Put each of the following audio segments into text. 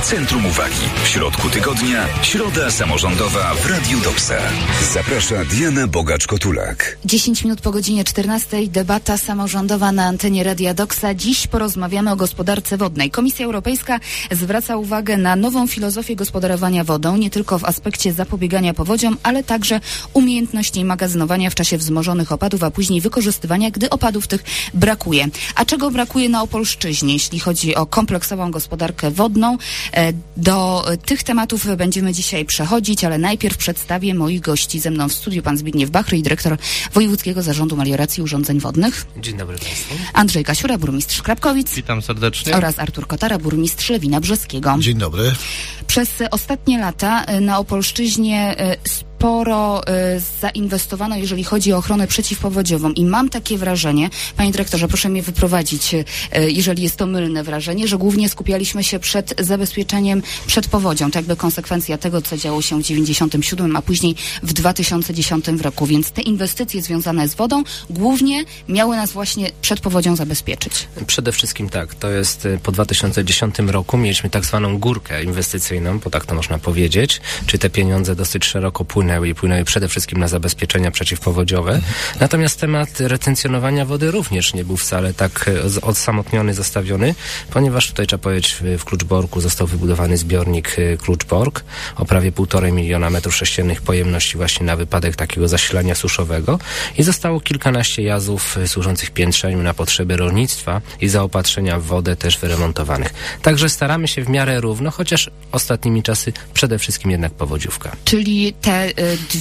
centrum uwagi. W środku tygodnia środa samorządowa w Radiu Doksa. Zaprasza Diana Bogacz-Kotulak. 10 minut po godzinie 14. Debata samorządowa na antenie Radia Doksa. Dziś porozmawiamy o gospodarce wodnej. Komisja Europejska zwraca uwagę na nową filozofię gospodarowania wodą, nie tylko w aspekcie zapobiegania powodziom, ale także umiejętności magazynowania w czasie wzmożonych opadów, a później wykorzystywania, gdy opadów tych brakuje. A czego brakuje na Opolszczyźnie, jeśli chodzi o kompleksową gospodarkę wodną? Do tych tematów będziemy dzisiaj przechodzić, ale najpierw przedstawię moich gości. Ze mną w studiu pan Zbigniew Bachry, dyrektor Wojewódzkiego Zarządu Melioracji i Urządzeń Wodnych. Dzień dobry Państwu. Andrzej Kasiura, burmistrz Krapkowic. Witam serdecznie. Oraz Artur Kotara, burmistrz Lewina Brzeskiego. Dzień dobry. Przez ostatnie lata na Opolszczyźnie sporo zainwestowano, jeżeli chodzi o ochronę przeciwpowodziową i mam takie wrażenie, panie dyrektorze, proszę mnie wyprowadzić, jeżeli jest to mylne wrażenie, że głównie skupialiśmy się przed zabezpieczeniem przed powodzią, to jakby konsekwencja tego, co działo się w 97, a później w 2010 roku, więc te inwestycje związane z wodą głównie miały nas właśnie przed powodzią zabezpieczyć. Przede wszystkim tak, to jest po 2010 roku mieliśmy tak zwaną górkę inwestycyjną, bo tak to można powiedzieć, czy te pieniądze dosyć szeroko płynęły przede wszystkim na zabezpieczenia przeciwpowodziowe. Natomiast temat retencjonowania wody również nie był wcale tak odsamotniony, zostawiony, ponieważ tutaj trzeba powiedzieć, w Kluczborku został wybudowany zbiornik Kluczbork o prawie 1,5 miliona metrów sześciennych pojemności właśnie na wypadek takiego zasilania suszowego i zostało kilkanaście jazów służących piętrzeniu na potrzeby rolnictwa i zaopatrzenia w wodę też wyremontowanych. Także staramy się w miarę równo, chociaż ostatnimi czasy przede wszystkim jednak powodziówka. Czyli te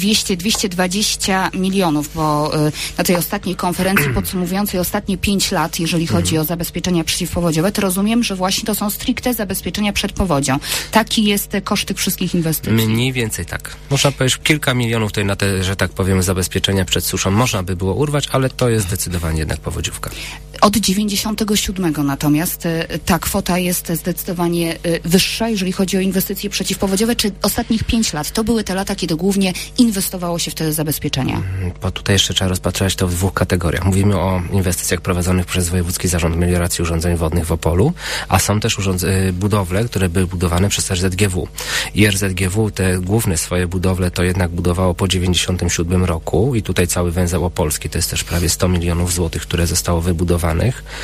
200-220 milionów, bo na tej ostatniej konferencji podsumowującej ostatnie 5 lat, jeżeli chodzi o zabezpieczenia przeciwpowodziowe, to rozumiem, że właśnie to są stricte zabezpieczenia przed powodzią. Taki jest koszt tych wszystkich inwestycji. Mniej więcej tak. Można powiedzieć, kilka milionów tutaj na te, że tak powiem, zabezpieczenia przed suszą można by było urwać, ale to jest zdecydowanie jednak powodziówka. Od 97 natomiast ta kwota jest zdecydowanie wyższa, jeżeli chodzi o inwestycje przeciwpowodziowe. Czy ostatnich 5 lat to były te lata, kiedy głównie inwestowało się w te zabezpieczenia? Bo tutaj jeszcze trzeba rozpatrywać to w dwóch kategoriach. Mówimy o inwestycjach prowadzonych przez Wojewódzki Zarząd Melioracji i Urządzeń Wodnych w Opolu, a są też budowle, które były budowane przez RZGW. I RZGW te główne swoje budowle to jednak budowało po 97 roku i tutaj cały węzeł opolski to jest też prawie 100 milionów złotych, które zostało wybudowanych.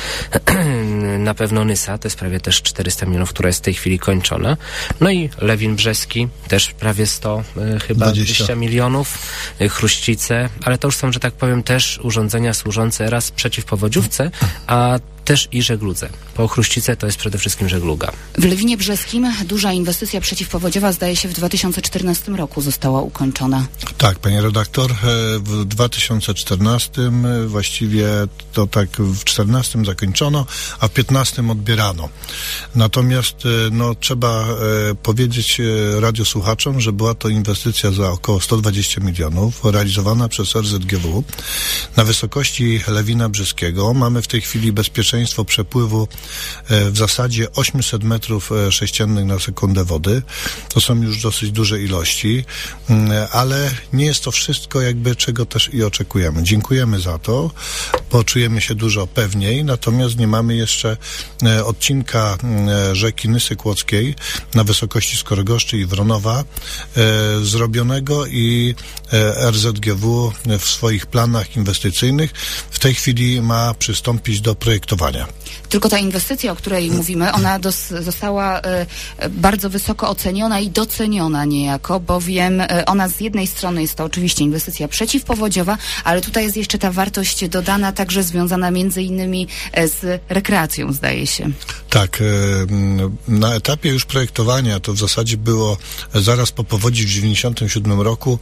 Na pewno Nysa to jest prawie też 400 milionów, która jest w tej chwili kończona. No i Lewin Brzeski też prawie 100, chyba 20 milionów, Chruścice, ale to już są, że tak powiem, też urządzenia służące raz przeciwpowodziówce, a też i żegludze. Po Chruścice to jest przede wszystkim żegluga. W Lewinie Brzeskim duża inwestycja przeciwpowodziowa, zdaje się, w 2014 roku została ukończona. Tak, panie redaktor, w 2014 właściwie to tak w 2014 zakończono, a w 2015 odbierano. Natomiast trzeba powiedzieć radiosłuchaczom, że była to inwestycja za około 120 milionów, realizowana przez RZGW na wysokości Lewina Brzeskiego. Mamy w tej chwili bezpieczeństwo przepływu w zasadzie 800 metrów sześciennych na sekundę wody. To są już dosyć duże ilości, ale nie jest to wszystko jakby, czego też i oczekujemy. Dziękujemy za to, bo czujemy się dużo pewniej, natomiast nie mamy jeszcze odcinka rzeki Nysy Kłodzkiej na wysokości Skoregoszczy i Wronowa zrobionego i RZGW w swoich planach inwestycyjnych w tej chwili ma przystąpić do projektowania. Tylko ta inwestycja, o której mówimy, ona została bardzo wysoko oceniona i doceniona niejako, bowiem ona z jednej strony jest to oczywiście inwestycja przeciwpowodziowa, ale tutaj jest jeszcze ta wartość dodana, także związana między innymi z rekreacją, zdaje się. Tak, na etapie już projektowania, to w zasadzie było zaraz po powodzi w 1997 roku,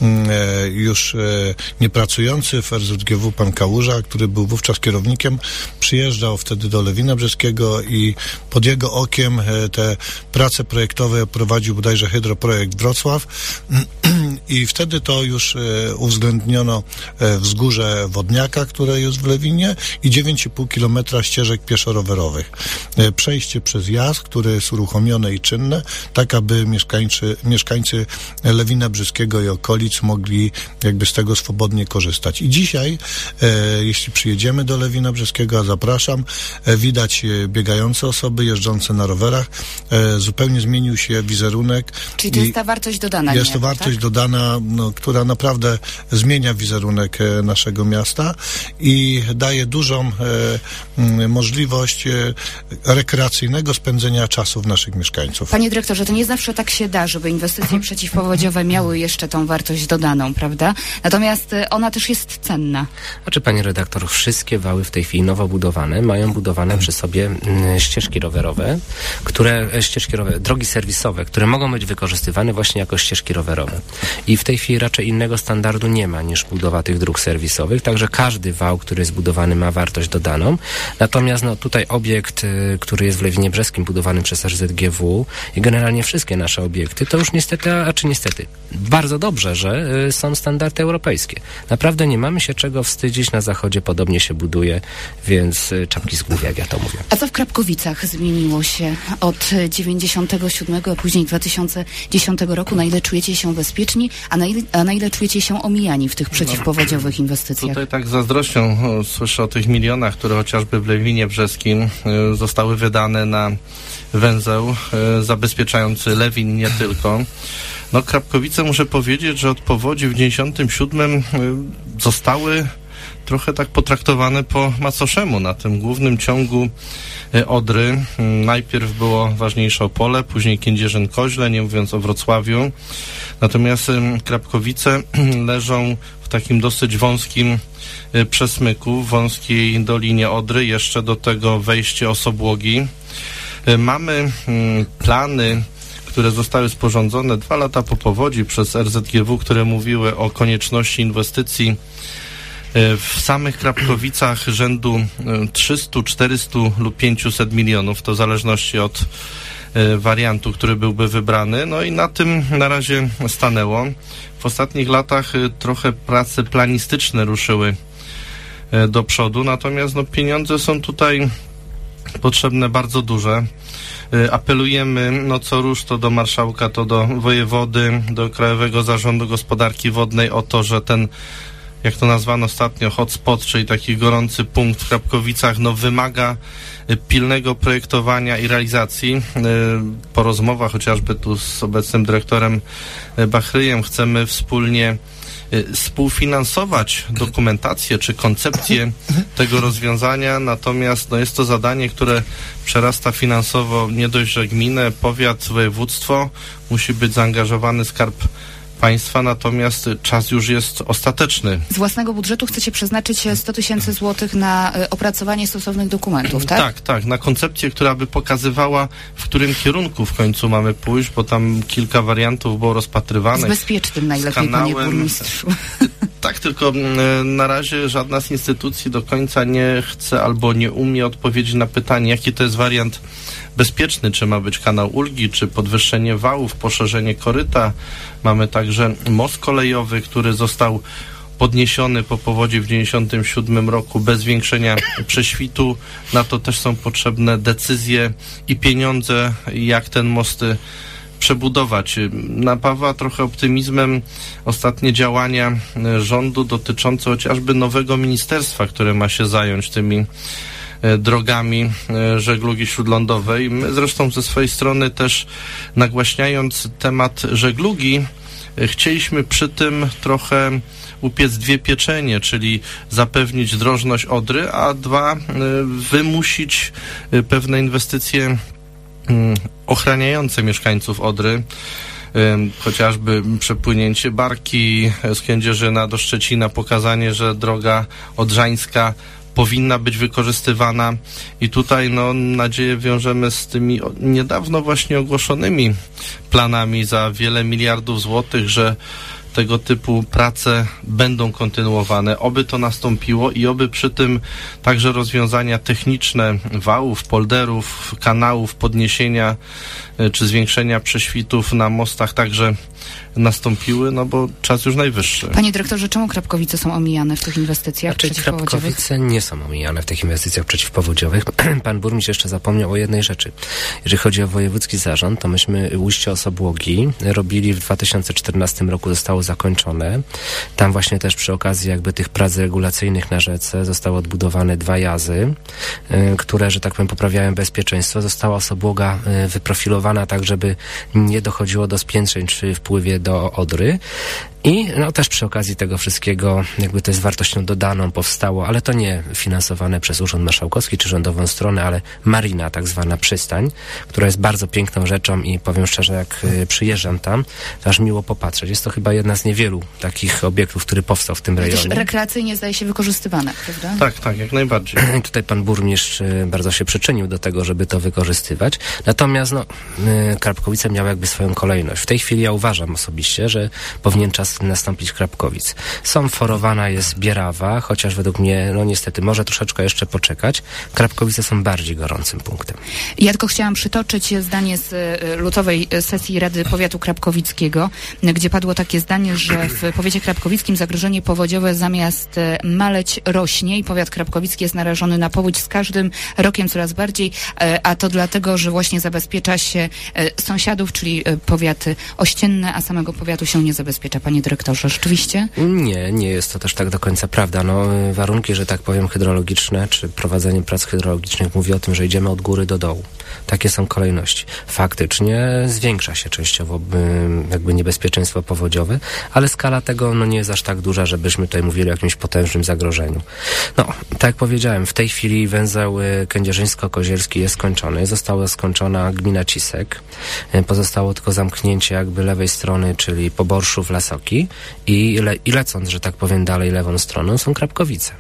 już niepracujący w RZGW pan Kałuża, który był wówczas kierownikiem, przyjeżdżał wtedy do Lewina Brzeskiego i pod jego okiem te prace projektowe prowadził bodajże Hydroprojekt Wrocław i wtedy to już uwzględniono wzgórze Wodniaka, które jest w Lewinie i 9,5 kilometra ścieżek pieszo-rowerowych. Przejście przez Jas, które jest uruchomione i czynne, tak aby mieszkańcy Lewina Brzeskiego i okolic mogli jakby z tego swobodnie korzystać. I dzisiaj, jeśli przyjedziemy do Lewina Brzeskiego, a zapraszam, widać biegające osoby, jeżdżące na rowerach. Zupełnie zmienił się wizerunek. Czyli to jest ta wartość dodana. Jest to wartość dodana, która naprawdę zmienia wizerunek naszego miasta i daje dużą możliwość rekreacyjnego spędzenia czasu naszych mieszkańców. Panie dyrektorze, to nie zawsze tak się da, żeby inwestycje przeciwpowodziowe miały jeszcze tą wartość dodaną, prawda? Natomiast ona też jest cenna. Znaczy, pani redaktor, wszystkie wały w tej chwili nowo budowane mają budowane przy sobie ścieżki rowerowe, drogi serwisowe, które mogą być wykorzystywane właśnie jako ścieżki rowerowe. I w tej chwili raczej innego standardu nie ma niż budowa tych dróg serwisowych, także każdy wał, który jest budowany, ma wartość dodaną. Natomiast tutaj obiekt, który jest w Lewinie Brzeskim, budowany przez RZGW i generalnie wszystkie nasze obiekty, to już niestety, bardzo dobrze, że są standardy europejskie. Naprawdę nie mamy się czego wstydzić, na zachodzie podobnie się buduje, więc czapki z głów, jak ja to mówię. A co w Krapkowicach zmieniło się od 97, a później 2010 roku? Na ile czujecie się bezpieczni, a na ile czujecie się omijani w tych przeciwpowodziowych inwestycjach? Tutaj tak z zazdrością słyszę o tych milionach, które chociażby w Lewinie Brzeskim zostały wydane na węzeł zabezpieczający Lewin, nie tylko. Krapkowice, muszę powiedzieć, że od powodzi w 97 zostały trochę tak potraktowane po macoszemu na tym głównym ciągu Odry. Najpierw było ważniejsze Opole, później Kędzierzyn-Koźle, nie mówiąc o Wrocławiu. Natomiast Krapkowice leżą w takim dosyć wąskim przesmyku, w wąskiej dolinie Odry, jeszcze do tego wejście Osobłogi. Mamy plany, które zostały sporządzone 2 lata po powodzi przez RZGW, które mówiły o konieczności inwestycji w samych Krapkowicach rzędu 300, 400 lub 500 milionów, to w zależności od wariantu, który byłby wybrany. I na tym na razie stanęło. W ostatnich latach trochę prace planistyczne ruszyły do przodu, natomiast pieniądze są tutaj potrzebne bardzo duże. Apelujemy co rusz to do marszałka, to do wojewody, do Krajowego Zarządu Gospodarki Wodnej o to, że ten, jak to nazwano ostatnio, hotspot, czyli taki gorący punkt w Krapkowicach, wymaga pilnego projektowania i realizacji. Po rozmowach chociażby tu z obecnym dyrektorem Bachryjem chcemy wspólnie współfinansować dokumentację czy koncepcję tego rozwiązania, natomiast jest to zadanie, które przerasta finansowo nie dość, że gminę, powiat, województwo, musi być zaangażowany Skarb Państwa, natomiast czas już jest ostateczny. Z własnego budżetu chcecie przeznaczyć 100 000 złotych na opracowanie stosownych dokumentów, tak? Tak, na koncepcję, która by pokazywała, w którym kierunku w końcu mamy pójść, bo tam kilka wariantów było rozpatrywanych. Z bezpiecznym najlepiej, panie burmistrzu. Tak, tylko na razie żadna z instytucji do końca nie chce albo nie umie odpowiedzieć na pytanie, jaki to jest wariant bezpieczny, czy ma być kanał ulgi, czy podwyższenie wałów, poszerzenie koryta. Mamy także most kolejowy, który został podniesiony po powodzi w 1997 roku bez zwiększenia prześwitu. Na to też są potrzebne decyzje i pieniądze, jak ten most przebudować. Napawa trochę optymizmem ostatnie działania rządu dotyczące chociażby nowego ministerstwa, które ma się zająć tymi drogami żeglugi śródlądowej. My zresztą ze swojej strony też nagłaśniając temat żeglugi, chcieliśmy przy tym trochę upiec 2 pieczenie, czyli zapewnić drożność Odry, a 2 wymusić pewne inwestycje ochraniające mieszkańców Odry, chociażby przepłynięcie barki z Kędzierzyna do Szczecina, pokazanie, że droga odrzańska powinna być wykorzystywana i tutaj nadzieję wiążemy z tymi niedawno właśnie ogłoszonymi planami za wiele miliardów złotych, że tego typu prace będą kontynuowane. Oby to nastąpiło i oby przy tym także rozwiązania techniczne wałów, polderów, kanałów, podniesienia czy zwiększenia prześwitów na mostach także nastąpiły, no bo czas już najwyższy. Panie dyrektorze, czemu Krapkowice są omijane w tych inwestycjach przeciwpowodziowych? Krapkowice nie są omijane w tych inwestycjach przeciwpowodziowych. Pan burmistrz jeszcze zapomniał o jednej rzeczy. Jeżeli chodzi o wojewódzki zarząd, to myśmy ujście Osobłogi robili w 2014 roku, zostało zakończone. Tam właśnie też przy okazji jakby tych prac regulacyjnych na rzece zostały odbudowane 2 jazy, które, że tak powiem, poprawiają bezpieczeństwo. Została Osobłoga wyprofilowana tak, żeby nie dochodziło do spiętrzeń czy wpływie do Odry. I no też przy okazji tego wszystkiego jakby to jest wartością dodaną powstało, ale to nie finansowane przez Urząd Marszałkowski czy rządową stronę, ale marina, tak zwana przystań, która jest bardzo piękną rzeczą i powiem szczerze, jak przyjeżdżam tam, to aż miło popatrzeć. Jest to chyba jedna z niewielu takich obiektów, który powstał w tym rejonie. Też rekreacyjnie zdaje się wykorzystywane, prawda? Tak, jak najbardziej. Tutaj pan burmistrz bardzo się przyczynił do tego, żeby to wykorzystywać. Natomiast Krapkowice miały jakby swoją kolejność. W tej chwili ja uważam osobiście, że powinien czas nastąpić Krapkowic. Forowana jest Bierawa, chociaż według mnie, no niestety, może troszeczkę jeszcze poczekać. Krapkowice są bardziej gorącym punktem. Ja tylko chciałam przytoczyć zdanie z lutowej sesji Rady Powiatu Krapkowickiego, gdzie padło takie zdanie, że w powiecie krapkowickim zagrożenie powodziowe zamiast maleć rośnie i powiat krapkowicki jest narażony na powódź z każdym rokiem coraz bardziej, a to dlatego, że właśnie zabezpiecza się sąsiadów, czyli powiaty ościenne, a samego powiatu się nie zabezpiecza. Panie dyrektorze, rzeczywiście? Nie jest to też tak do końca prawda. Warunki, że tak powiem, hydrologiczne, czy prowadzenie prac hydrologicznych mówi o tym, że idziemy od góry do dołu. Takie są kolejności. Faktycznie zwiększa się częściowo jakby niebezpieczeństwo powodziowe, ale skala tego nie jest aż tak duża, żebyśmy tutaj mówili o jakimś potężnym zagrożeniu. Tak jak powiedziałem, w tej chwili węzeł kędzierzyńsko-kozielski jest skończony. Została skończona gmina Cisek. Pozostało tylko zamknięcie jakby lewej strony, czyli Poborszów, Lasoki i lecąc, że tak powiem, dalej lewą stroną są Krapkowice.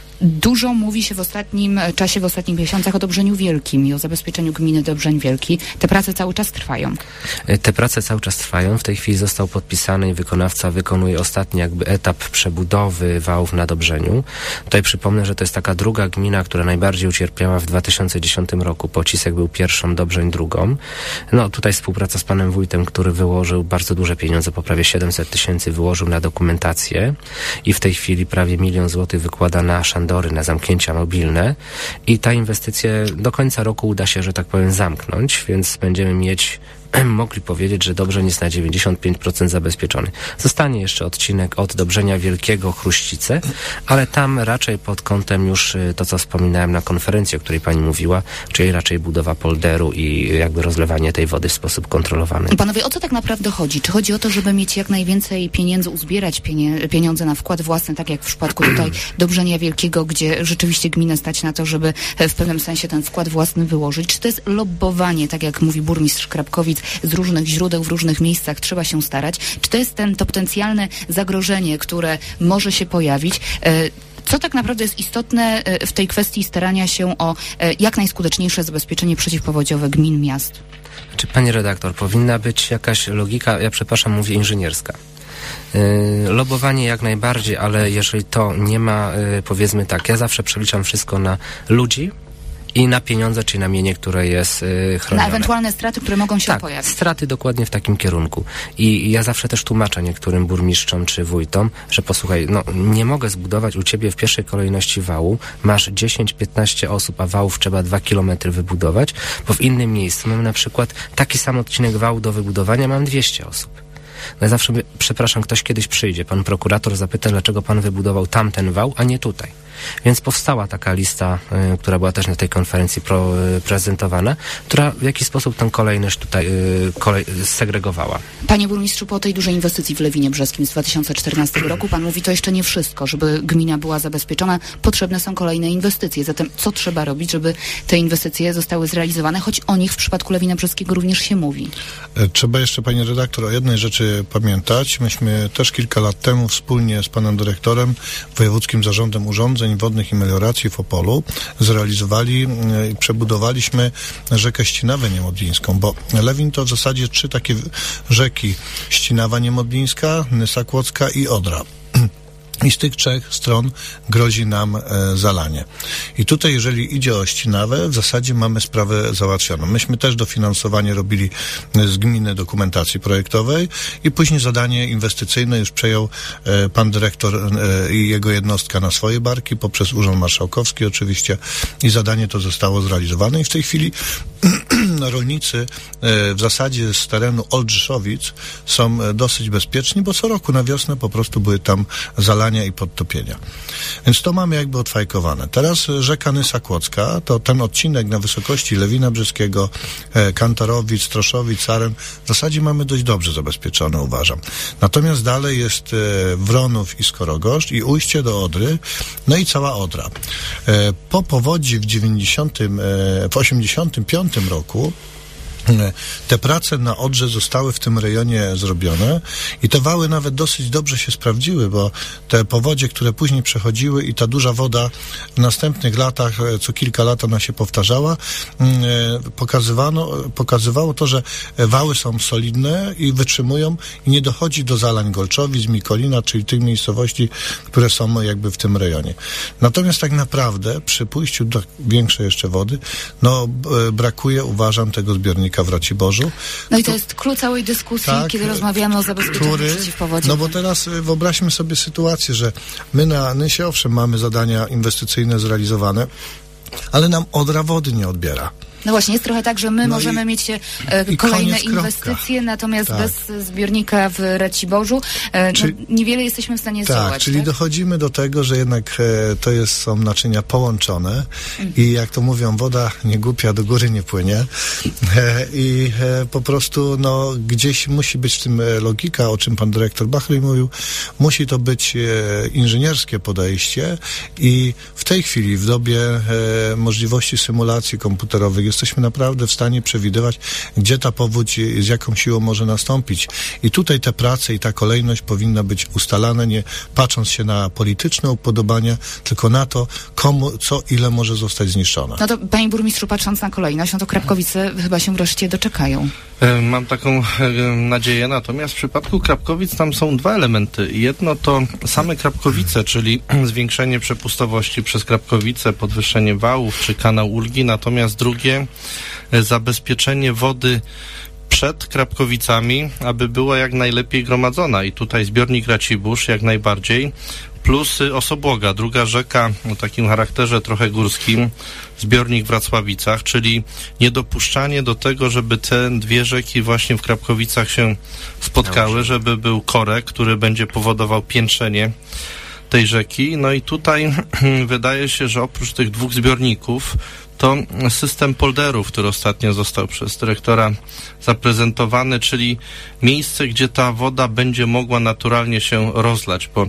Dużo mówi się w ostatnim czasie, w ostatnich miesiącach o Dobrzeniu Wielkim i o zabezpieczeniu gminy Dobrzeń Wielki. Te prace cały czas trwają. Te prace cały czas trwają. W tej chwili został podpisany i wykonawca wykonuje ostatni jakby etap przebudowy wałów na Dobrzeniu. Tutaj przypomnę, że to jest taka druga gmina, która najbardziej ucierpiała w 2010 roku. Pocisek był pierwszą, Dobrzeń drugą. Tutaj współpraca z panem wójtem, który wyłożył bardzo duże pieniądze, po prawie 700 000 wyłożył na dokumentację i w tej chwili prawie 1 000 000 złotych wykłada na szandory, na zamknięcia mobilne i ta inwestycja do końca roku uda się, że tak powiem, zamknąć, więc będziemy mogli powiedzieć, że Dobrzeń jest na 95% zabezpieczony. Zostanie jeszcze odcinek od Dobrzenia Wielkiego, Chruścice, ale tam raczej pod kątem już to, co wspominałem na konferencji, o której pani mówiła, czyli raczej budowa polderu i jakby rozlewanie tej wody w sposób kontrolowany. Panowie, o co tak naprawdę chodzi? Czy chodzi o to, żeby mieć jak najwięcej pieniędzy, uzbierać pieniądze na wkład własny, tak jak w przypadku tutaj Dobrzenia Wielkiego, gdzie rzeczywiście gminę stać na to, żeby w pewnym sensie ten wkład własny wyłożyć? Czy to jest lobbowanie, tak jak mówi burmistrz Krapkowic, z różnych źródeł, w różnych miejscach trzeba się starać? Czy to jest to potencjalne zagrożenie, które może się pojawić? Co tak naprawdę jest istotne w tej kwestii starania się o jak najskuteczniejsze zabezpieczenie przeciwpowodziowe gmin, miast? Pani redaktor, powinna być jakaś logika, ja przepraszam, mówię inżynierska. Lobowanie jak najbardziej, ale jeżeli to nie ma, powiedzmy tak, ja zawsze przeliczam wszystko na ludzi i na pieniądze, czyli na mienie, które jest chronione. Na ewentualne straty, które mogą się pojawić. Straty dokładnie w takim kierunku. I ja zawsze też tłumaczę niektórym burmistrzom czy wójtom, że posłuchaj, nie mogę zbudować u ciebie w pierwszej kolejności wału, masz 10-15 osób, a wałów trzeba 2 kilometry wybudować, bo w innym miejscu mam na przykład taki sam odcinek wału do wybudowania, mam 200 osób. Ja zawsze mówię, przepraszam, ktoś kiedyś przyjdzie, pan prokurator zapyta, dlaczego pan wybudował tamten wał, a nie tutaj. Więc powstała taka lista, która była też na tej konferencji prezentowana, która w jakiś sposób tę kolejność tutaj segregowała. Panie burmistrzu, po tej dużej inwestycji w Lewinie Brzeskim z 2014 roku, pan mówi, to jeszcze nie wszystko. Żeby gmina była zabezpieczona, potrzebne są kolejne inwestycje. Zatem co trzeba robić, żeby te inwestycje zostały zrealizowane, choć o nich w przypadku Lewina Brzeskiego również się mówi? Trzeba jeszcze, pani redaktor, o jednej rzeczy pamiętać. Myśmy też kilka lat temu wspólnie z panem dyrektorem, Wojewódzkim Zarządem Urządzeń Urządzeń Wodnych i Melioracji w Opolu zrealizowali i przebudowaliśmy rzekę Ścinawę Niemodlińską, bo Lewin to w zasadzie 3 takie rzeki: Ścinawa Niemodlińska, Nysa Kłodzka i Odra. I z tych 3 stron grozi nam zalanie. I tutaj, jeżeli idzie o Ścinawę, w zasadzie mamy sprawę załatwioną. Myśmy też dofinansowanie robili z gminy dokumentacji projektowej i później zadanie inwestycyjne już przejął pan dyrektor i jego jednostka na swoje barki, poprzez Urząd Marszałkowski oczywiście, i zadanie to zostało zrealizowane. I w tej chwili rolnicy w zasadzie z terenu Oldrzyszowic są dosyć bezpieczni, bo co roku na wiosnę po prostu były tam zalania i podtopienia. Więc to mamy jakby odfajkowane. Teraz rzeka Nysa Kłodzka, to ten odcinek na wysokości Lewina Brzeskiego, Kantarowic, Stroszowic, Saren, w zasadzie mamy dość dobrze zabezpieczone, uważam. Natomiast dalej jest Wronów i Skorogoszt i ujście do Odry, no i cała Odra. Po powodzi w 85 roku te prace na Odrze zostały w tym rejonie zrobione i te wały nawet dosyć dobrze się sprawdziły, bo te powodzie, które później przechodziły i ta duża woda w następnych latach, co kilka lat ona się powtarzała, pokazywało to, że wały są solidne i wytrzymują i nie dochodzi do zalań Golczowic, Mikolina, czyli tych miejscowości, które są jakby w tym rejonie. Natomiast tak naprawdę przy pójściu do większej jeszcze wody, brakuje, uważam, tego zbiornika w Raciborzu. No i to jest klucz całej dyskusji, tak, kiedy rozmawiamy o zabezpieczeniu przeciwpowodziowym. No bo teraz wyobraźmy sobie sytuację, że my na Nysie owszem mamy zadania inwestycyjne zrealizowane, ale nam Odra wody nie odbiera. No właśnie, jest trochę tak, że my możemy mieć kolejne inwestycje, natomiast bez zbiornika w Raciborzu niewiele jesteśmy w stanie zdziałać. Czyli dochodzimy do tego, że jednak są naczynia połączone i jak to mówią, woda nie głupia, do góry nie płynie i po prostu gdzieś musi być w tym logika, o czym pan dyrektor Bachry mówił, musi to być inżynierskie podejście i w tej chwili, w dobie możliwości symulacji komputerowych, jesteśmy naprawdę w stanie przewidywać, gdzie ta powódź, z jaką siłą może nastąpić. I tutaj te prace i ta kolejność powinna być ustalane, nie patrząc się na polityczne upodobania, tylko na to, komu, co, ile może zostać zniszczone. No to, panie burmistrzu, patrząc na kolejność, to Krapkowice chyba się wreszcie doczekają. Mam taką nadzieję, natomiast w przypadku Krapkowic tam są 2 elementy. Jedno to same Krapkowice, czyli zwiększenie przepustowości przez Krapkowice, podwyższenie wałów czy kanał Ulgi, natomiast drugie zabezpieczenie wody przed Krapkowicami, aby była jak najlepiej gromadzona i tutaj zbiornik Racibórz jak najbardziej, plus Osobłoga, druga rzeka o takim charakterze trochę górskim, zbiornik w Racławicach, czyli niedopuszczanie do tego, żeby te 2 rzeki właśnie w Krapkowicach się spotkały, żeby był korek, który będzie powodował piętrzenie tej rzeki. No i tutaj wydaje się, że oprócz tych 2 zbiorników to system polderów, który ostatnio został przez dyrektora zaprezentowany, czyli miejsce, gdzie ta woda będzie mogła naturalnie się rozlać, bo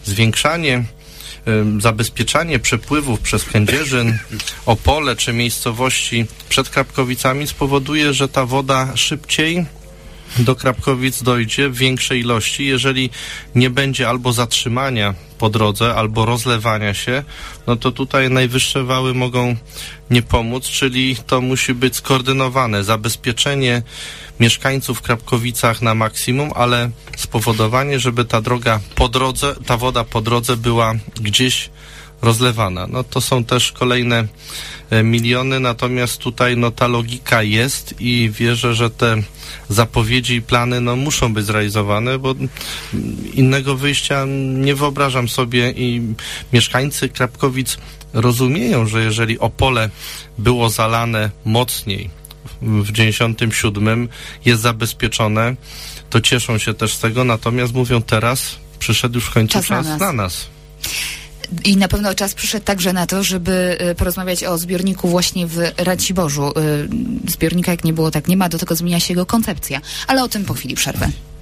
zabezpieczanie przepływów przez Kędzierzyn, Opole czy miejscowości przed Krapkowicami spowoduje, że ta woda szybciej do Krapkowic dojdzie w większej ilości. Jeżeli nie będzie albo zatrzymania po drodze, albo rozlewania się, no to tutaj najwyższe wały mogą nie pomóc, czyli to musi być skoordynowane zabezpieczenie mieszkańców w Krapkowicach na maksimum, ale spowodowanie, żeby ta woda po drodze była gdzieś rozlewana. No to są też kolejne miliony, natomiast tutaj ta logika jest i wierzę, że te zapowiedzi i plany muszą być zrealizowane, bo innego wyjścia nie wyobrażam sobie i mieszkańcy Krapkowic rozumieją, że jeżeli Opole było zalane mocniej w 97, jest zabezpieczone, to cieszą się też z tego, natomiast mówią teraz, przyszedł już w końcu czas na nas. I na pewno czas przyszedł także na to, żeby porozmawiać o zbiorniku właśnie w Raciborzu. Zbiornika jak nie było, tak nie ma, do tego zmienia się jego koncepcja. Ale o tym po chwili przerwy.